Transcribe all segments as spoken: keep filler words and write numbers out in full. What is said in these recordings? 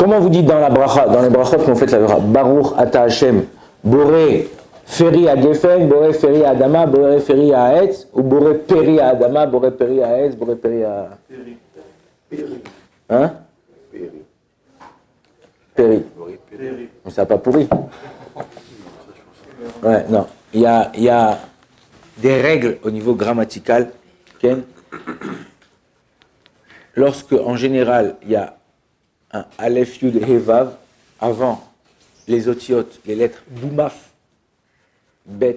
Comment vous dites dans la bracha, dans les brachot qu'on fait la bracha, Baruch Ata Hashem, Boré Feri à Gefen, Boré Feri à Adama, Boré Feri à Haetz, ou Boré Peri à Adama, Boré Peri à Haetz, Boré Peri à... Peri. Hein? Peri. Peri. Peri. Mais ça n'a pas pourri. Ouais, non. Il y a, il y a des règles au niveau grammatical. Ken. Lorsque, en général, il y a un Aleph Yud He Vav avant les otiotes, les lettres Boumaf, Bet,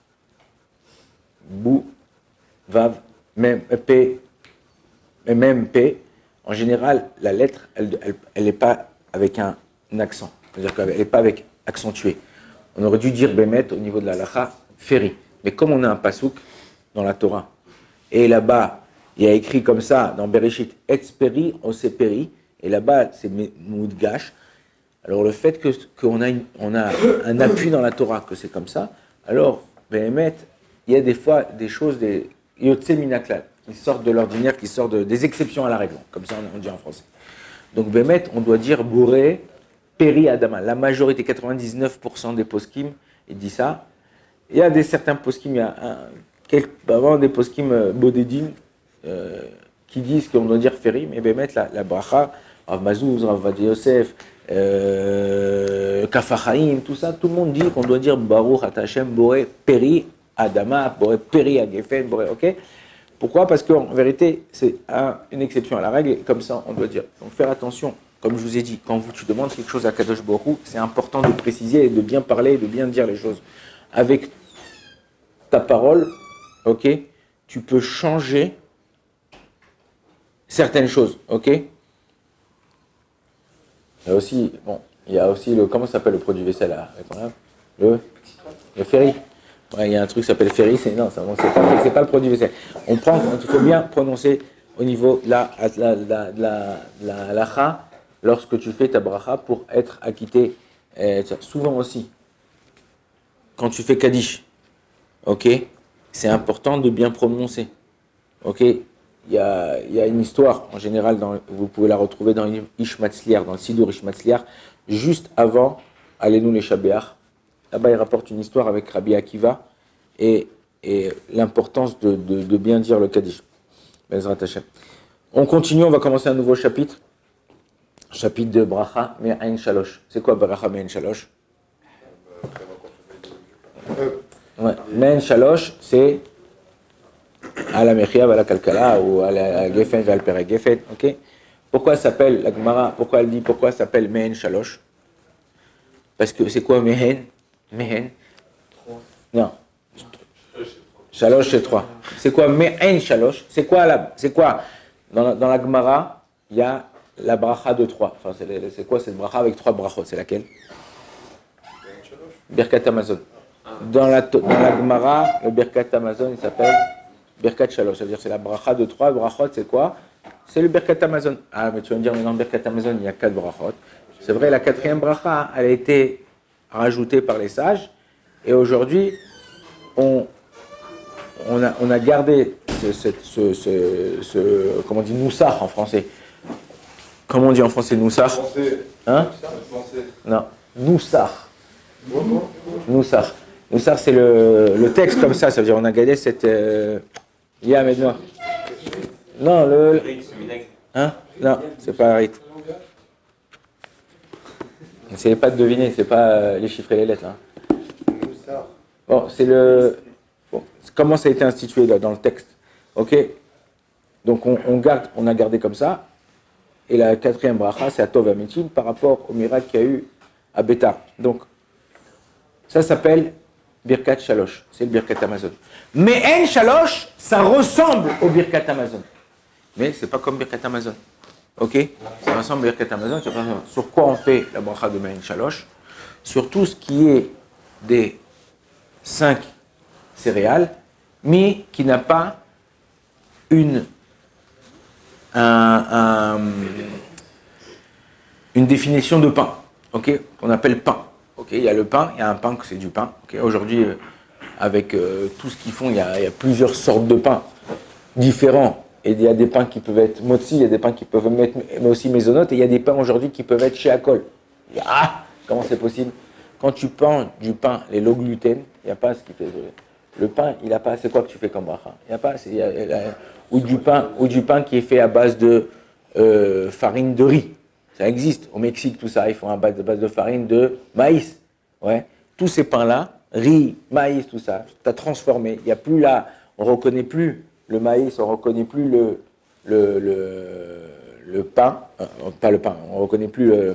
Bou, Vav, même P, et même P, en général, la lettre, elle n'est pas avec un, un accent. C'est-à-dire qu'elle n'est pas avec accentué. On aurait dû dire Bémet au niveau de la lacha, Féri. Mais comme on a un pasouk dans la Torah, et là-bas, il y a écrit comme ça, dans Bereshit, Etzperi, Oseperi, et là-bas, c'est Moudgash. Alors le fait que, qu'on a, une, on a un appui dans la Torah, que c'est comme ça, alors, Bémet, il y a des fois des choses, des Yotse Minaklal, qui sortent de l'ordinaire, qui sortent de, des exceptions à la règle, comme ça on dit en français. Donc Bémet, on doit dire Boré, Peri Adama. La majorité, quatre-vingt-dix-neuf pour cent des poskim, il dit ça. Il y a des certains poskim, il y a un, quelques, avant des poskim euh, Bodedin, euh, qui disent qu'on doit dire Féri, mais Bémet, la, la bracha, Rav Mazouz, Rav Vadi Yosef, euh, Kafachaim, tout ça, tout le monde dit qu'on doit dire Baruch Ata Hashem, Boré Peri Adama, Boré Peri Agefen, Boré, ok? Pourquoi? Parce qu'en vérité, c'est un, une exception à la règle, et comme ça, on doit dire. Donc faire attention, comme je vous ai dit, quand vous, tu demandes quelque chose à Kadosh Baruch Hu, c'est important de préciser et de bien parler et de bien dire les choses. Avec ta parole, ok, tu peux changer certaines choses, ok? Il y a aussi, bon, il y a aussi le, comment ça s'appelle le produit vaisselle là? Le, le ferry. Ouais, il y a un truc qui s'appelle ferry, c'est, non, c'est pas, c'est pas le produit vaisselle. On prend, il faut bien prononcer au niveau de la, la, la, la, la, la cha, lorsque tu fais ta bracha pour être acquitté. Euh, souvent aussi, quand tu fais Kaddish, ok, c'est important de bien prononcer, ok. Il y a, il y a une histoire, en général, dans, vous pouvez la retrouver dans Ishmatzliar, dans le Sidur Ishmatzliar, juste avant Alenu les Shabéach. Là-bas, il rapporte une histoire avec Rabbi Akiva et, et l'importance de, de, de bien dire le Kaddish. Bezrat Hashem. On continue, on va commencer un nouveau chapitre. Chapitre de Bracha Me'ain Shalosh. C'est quoi Bracha Me'ain Shalosh? Ouais. Me'ain Shalosh, c'est à la Mechia, à la Kalkala, ou à la Gefen, à la Pere Gefen, ok? Pourquoi ça s'appelle, la Gemara, pourquoi elle dit, pourquoi ça s'appelle Me'ain Shalosh? Parce que c'est quoi Me'ain? Me'ain? Non. Shalosh, c'est trois. C'est quoi Me'ain Shalosh? C'est quoi, la, c'est quoi? Dans la, dans la Gemara, il y a la bracha de trois. Enfin, c'est, c'est quoi cette bracha avec trois brachot? C'est laquelle? Birkat Amazon. Dans la, dans la Gemara, le Birkat Amazon, il s'appelle Birkat Shalosh, c'est-à-dire c'est la bracha de trois brachot, c'est quoi? C'est le Birkat Amazon. Ah, mais tu vas me dire, mais dans le Birkat Amazon, il y a quatre brachot. C'est vrai, la quatrième bracha, elle a été rajoutée par les sages, et aujourd'hui, on, on, a, on a gardé ce, ce, ce, ce, ce comment on dit, noussar en français. Comment on dit en français noussar? Hein? Non, noussar. Noussar. Noussar, c'est le, le texte comme ça, ça veut dire on a gardé cette... Euh... Yeah, mais non. Non, le... Hein? Non, c'est pas Harit. N'essayez pas de deviner, c'est pas euh, les chiffres et les lettres. Hein. Bon, c'est le... Bon, comment ça a été institué là, dans le texte? Ok? Donc on, on, garde, on a gardé comme ça. Et la quatrième bracha, c'est à Tov Amitim par rapport au miracle qu'il y a eu à Bétar. Donc, ça s'appelle Birkat Shalosh. C'est le Birkat Amazon. Mais En Shalosh, ça ressemble au Birkat Amazon. Mais c'est pas comme Birkat Amazon. Ok? Ça ressemble au Birkat Amazon. Sur quoi on fait la bracha de En Shalosh? Sur tout ce qui est des cinq céréales, mais qui n'a pas une Un, un, une définition de pain, ok, qu'on appelle pain. Ok, il y a le pain, il y a un pain que c'est du pain. Okay, aujourd'hui, euh, avec euh, tout ce qu'ils font, il y, a, il y a plusieurs sortes de pain différents Et il y a des pains qui peuvent être motzi, il y a des pains qui peuvent être mais aussi mésonotes, et il y a des pains aujourd'hui qui peuvent être chez Akol. Ah, comment c'est possible? Quand tu prends du pain, les low gluten, il n'y a pas ce qui fait. Le pain, il n'a pas. C'est quoi que tu fais comme bracha? Il n'y a pas. Il y a, il y a, ou du pain, ou du pain qui est fait à base de euh, farine de riz. Ça existe. Au Mexique, tout ça, ils font à base de, base de farine de maïs. Ouais. Tous ces pains-là, riz, maïs, tout ça, tu as transformé. Il n'y a plus là. On ne reconnaît plus le maïs, on ne reconnaît plus le, le, le, le pain. Euh, pas le pain, on ne reconnaît plus. Euh,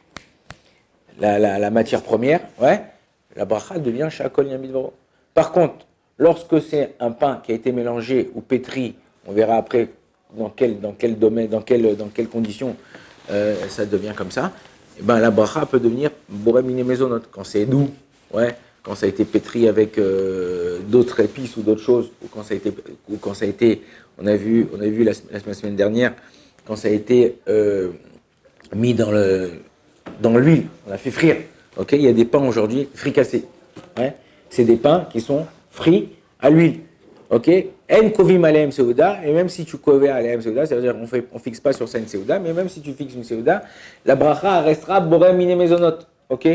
La, la, la matière première, ouais, la bracha devient shakol yamidvoro. Par contre, lorsque c'est un pain qui a été mélangé ou pétri, on verra après dans quel, dans quel domaine, dans quelle, dans quelles conditions euh, ça devient comme ça, et ben la bracha peut devenir boré miné mezonot. Quand c'est doux, ouais, quand ça a été pétri avec euh, d'autres épices ou d'autres choses, ou quand ça a été, ou quand ça a été, on a vu, on a vu la, la semaine dernière, quand ça a été euh, mis dans le dans l'huile, on a fait frire. Okay, il y a des pains aujourd'hui fricassés. Ouais, c'est des pains qui sont frits à l'huile. Ok, en kovim aleem seuda, et même si tu koves aleem seuda, ça veut dire qu'on fait, on fixe pas sur ça une seuda, mais même si tu fixes une seuda, la bracha restera borem mine mezonot. Ok,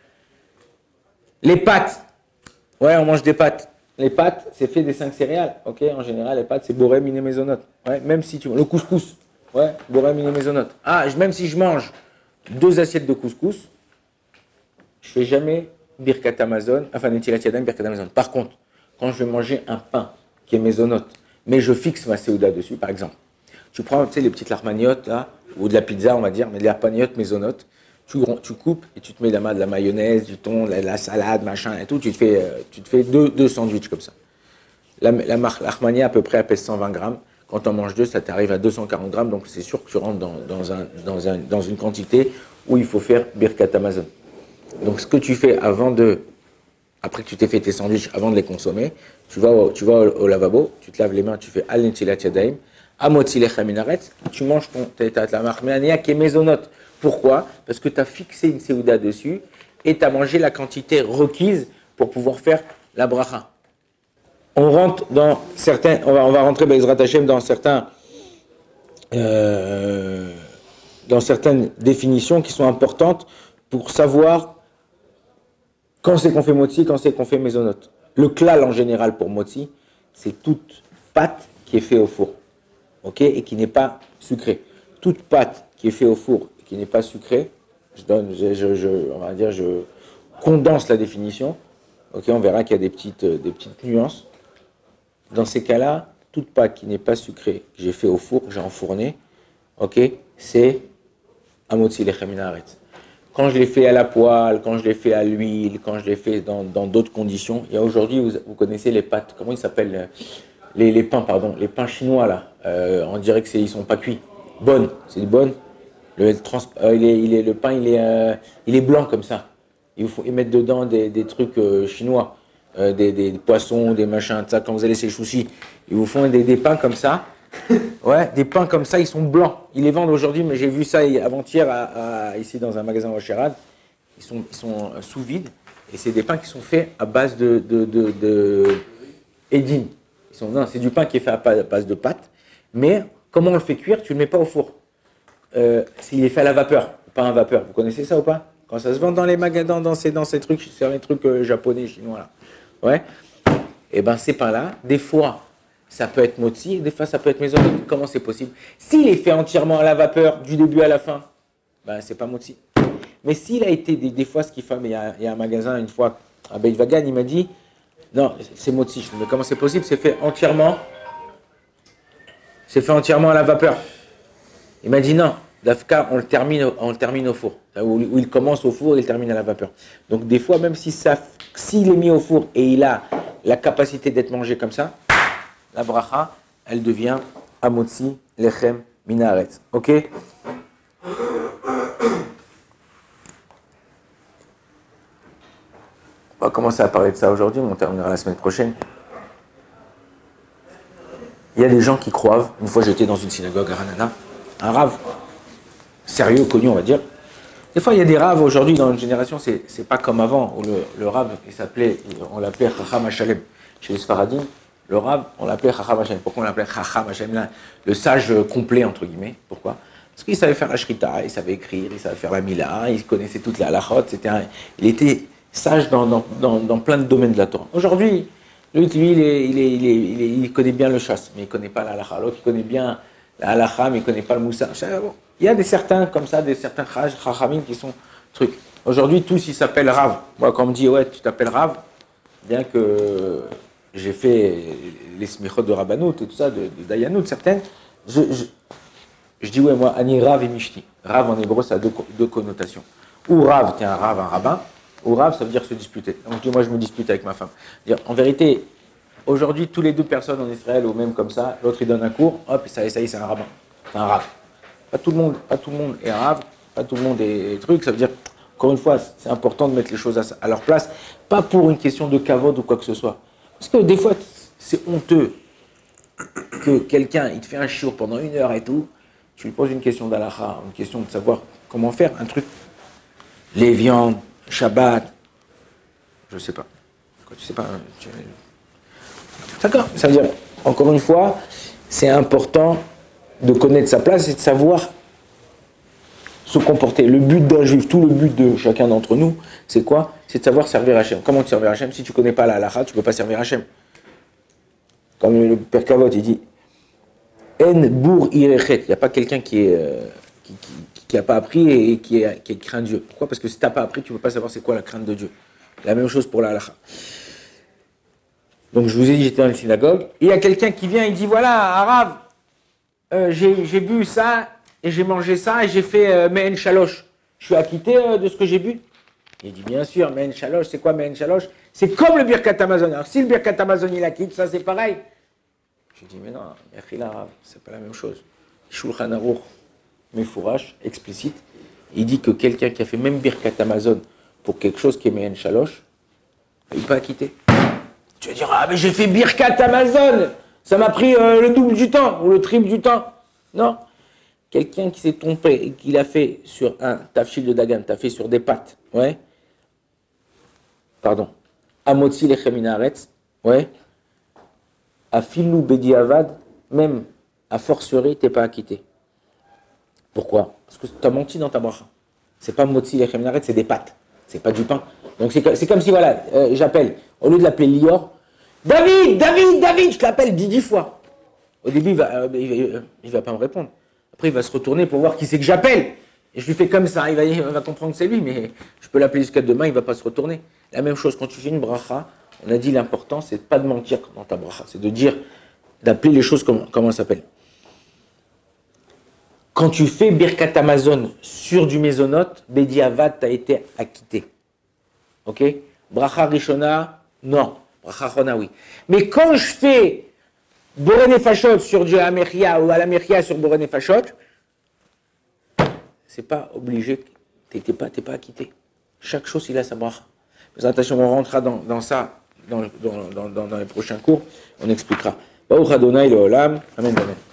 les pâtes, ouais, on mange des pâtes. Les pâtes, c'est fait des cinq céréales. Ok, en général, les pâtes, c'est borem mine mezonot. Ouais, même si tu le couscous, ouais, borem mine mezonot. Ah, même si je mange deux assiettes de couscous, je fais jamais birkat Amazon, enfin netilat yadayim birkat Amazon. Par contre, quand je vais manger un pain qui est mésonote, mais je fixe ma séouda dessus, par exemple, tu prends, tu sais, les petites larmaniotes là, ou de la pizza, on va dire, mais des larmaniotes mésonotes, tu, tu coupes et tu te mets de la, de la mayonnaise, du thon, de la, la salade, machin et tout, tu te fais, euh, tu te fais deux, deux sandwichs comme ça. La, la larmania à peu près elle pèse cent vingt grammes. Quand on mange deux, ça t'arrive à deux cent quarante grammes, donc c'est sûr que tu rentres dans, dans, un, dans, un, dans une quantité où il faut faire birkat Amazon. Donc ce que tu fais avant de, après que tu t'es fait tes sandwichs, avant de les consommer, tu vas au, tu vas au, au lavabo, tu te laves les mains, tu fais al netilat yadayim, amotzi lechem minaretz, tu manges ton la marmania qui est mésonote. Pourquoi? Parce que tu as fixé une séouda dessus et tu as mangé la quantité requise pour pouvoir faire la bracha. On rentre dans certains, on va, on va rentrer Bezrat Hashem dans certains, euh, dans certaines définitions qui sont importantes pour savoir quand c'est qu'on fait motzi, quand c'est qu'on fait mésonote. Le klal en général pour motzi, c'est toute pâte qui est faite au four, ok, et qui n'est pas sucrée. Toute pâte qui est faite au four et qui n'est pas sucrée, je donne, je, je, je, on va dire, je condense la définition, ok, on verra qu'il y a des petites, des petites nuances. Dans ces cas-là, toute pâte qui n'est pas sucrée, que j'ai fait au four, que j'ai enfourné, ok, c'est amotzi lechem minaretz. Quand je l'ai fait à la poêle, quand je l'ai fait à l'huile, quand je l'ai fait dans, dans d'autres conditions, il y a aujourd'hui, vous, vous connaissez les pâtes, comment ils s'appellent, les, les pains, pardon, les pains chinois là, euh, on dirait que c'est, ils sont pas cuits. Bonne, c'est bonne. Le, trans, euh, il est, il est, le pain, il est, euh, il est blanc comme ça. Il faut, ils mettent dedans des, des trucs euh, chinois. Euh, des, des, des poissons, des machins, ça, quand vous allez chez Chouchi, ils vous font des, des pains comme ça. Ouais, des pains comme ça, ils sont blancs. Ils les vendent aujourd'hui, mais j'ai vu ça avant-hier à, à, ici dans un magasin au Sherad. Ils sont, ils sont sous vide et c'est des pains qui sont faits à base de, de, de, de édine. Ils sont, non, c'est du pain qui est fait à base de pâte, mais comment on le fait cuire? Tu ne le mets pas au four. Euh, il est fait à la vapeur, pas à vapeur. Vous connaissez ça ou pas? Quand ça se vend dans les magasins, dans ces, dans ces trucs, c'est les trucs euh, japonais, chinois là. Ouais. Et ben ces pains-là, des fois, ça peut être motzi, des fois, ça peut être mésonote. Comment c'est possible? S'il est fait entièrement à la vapeur, du début à la fin, ben c'est pas motzi. Mais s'il a été, des, des fois, ce qu'il fait, mais il y, a, il y a un magasin, une fois, à Beit Vagan, il m'a dit, non, c'est motzi. Mais comment c'est possible? C'est fait entièrement, c'est fait entièrement à la vapeur. Il m'a dit non. Dafka, on le termine, on le termine au four. Où, où il commence au four et il termine à la vapeur. Donc des fois, même si ça, s'il est mis au four et il a la capacité d'être mangé comme ça, la bracha, elle devient amotzi lechem minaretz. Ok? On va commencer à parler de ça aujourd'hui, mais on terminera la semaine prochaine. Il y a des gens qui croient. Une fois, j'étais dans une synagogue à Ranana, un rave sérieux, connu, on va dire. Des fois, il y a des raves aujourd'hui dans une génération, c'est, c'est pas comme avant, où le, le rave, il s'appelait, on l'appelait Chacham HaShalem. Chez les Sfaradim, Le Rav, on l'appelait Chacham Hashem. Pourquoi on l'appelait Chacham Hashem, le sage complet, entre guillemets? Pourquoi? Parce qu'il savait faire la shrita, il savait écrire, il savait faire la mila, il connaissait toutes les halachot, c'était un... il était sage dans, dans, dans, dans plein de domaines de la Torah. Aujourd'hui, lui, lui il, est, il, est, il, est, il, est, il connaît bien le chasse, mais il ne connaît pas la halacha. L'autre, il connaît bien la halacha, mais il ne connaît pas le moussa. Il y a des certains comme ça, des certains chachamim qui sont trucs. Aujourd'hui, tous, ils s'appellent Rav. Moi, quand on me dit, ouais, tu t'appelles Rav, bien que j'ai fait les smichot de Rabbanout et tout ça, de, de Dayanout, certaines, je, je, je dis, ouais, moi, Ani Rav et Mishti. Rav en hébreu, ça a deux, deux connotations. Ou Rav, t'es un Rav, un rabbin, ou Rav, ça veut dire se disputer. Donc, je dis, moi, je me dispute avec ma femme. Dire, en vérité, aujourd'hui, tous les deux personnes en Israël, ou même comme ça, l'autre, il donne un cours, hop, ça, ça y est, c'est un rabbin. C'est un Rav. Pas tout le monde, pas tout le monde est Rav, pas tout le monde est truc, ça veut dire, encore une fois, c'est important de mettre les choses à, à leur place, pas pour une question de kavod ou quoi que ce soit. Parce que des fois, c'est honteux que quelqu'un, il te fait un shiur pendant une heure et tout, tu lui poses une question d'halakha, une question de savoir comment faire un truc, les viandes, Shabbat, je sais pas. Quand tu sais pas, tu... D'accord, ça veut dire, encore une fois, c'est important de connaître sa place et de savoir se comporter. Le but d'un juif, tout le but de chacun d'entre nous, c'est quoi? C'est de savoir servir Hachem. Comment te servir Hachem? Si tu ne connais pas la halakha, tu ne peux pas servir Hachem. Comme le Père Kavot, il dit En bour irechet. Il n'y a pas quelqu'un qui n'a euh, qui, qui, qui pas appris et qui, est, qui craint Dieu. Pourquoi? Parce que si tu n'as pas appris, tu ne peux pas savoir c'est quoi la crainte de Dieu. La même chose pour la halakha. Donc je vous ai dit, j'étais dans les synagogues, et il y a quelqu'un qui vient et dit voilà, Arabe, euh, j'ai bu ça, et j'ai mangé ça, et j'ai fait euh, Mehen Shalosh. Je suis acquitté euh, de ce que j'ai bu? Il dit bien sûr, Mehen Shalosh, c'est quoi Mehen Shalosh? C'est comme le Birkat Hamazon. Alors si le Birkat Hamazon il acquitte, ça c'est pareil. Je dis mais non, c'est pas la même chose. Shulchan Aruch, Mefourash, explicite, il dit que quelqu'un qui a fait même Birkat Hamazon pour quelque chose qui est Mehen Shalosh, il peut acquitter. Tu vas dire, ah mais j'ai fait Birkat Hamazon, ça m'a pris euh, le double du temps, ou le triple du temps. Non. Quelqu'un qui s'est trompé et qui l'a fait sur un tafshil de Dagan, t'as fait sur des pâtes, ouais. Pardon. Amotzi lechem min haaretz, ouais. Afilou bedi avad, même à fortiori, t'es pas acquitté. Pourquoi? Parce que tu as menti dans ta bracha. C'est pas motzi lechem min haaretz, c'est des pâtes. C'est pas du pain. Donc c'est comme si, voilà, euh, j'appelle, au lieu de l'appeler Lior, David, David, David, je l'appelle dix, dix fois. Au début, il va, euh, il, va, il va pas me répondre. Après, il va se retourner pour voir qui c'est que j'appelle. Et je lui fais comme ça, il va, il va comprendre que c'est lui, mais je peux l'appeler jusqu'à demain, il va pas se retourner. La même chose, quand tu fais une bracha, on a dit l'important, c'est de pas de mentir dans ta bracha. C'est de dire, d'appeler les choses comme, comment elles s'appellent. Quand tu fais Birkat Hamazon sur du mésonote, Bedi Avad, tu as été acquitté. Ok? Bracha Rishona, non. Bracha Chona, oui. Mais quand je fais Boré Nefashot sur du Ameria ou Alamechia sur Boré Nefashot, c'est pas obligé, tu n'es pas, pas acquitté. Chaque chose, il a sa bracha. Mais attention, on rentrera dans, dans ça dans, dans, dans, dans les prochains cours, on expliquera. Baruch Adonai Leolam, Amen, Amen.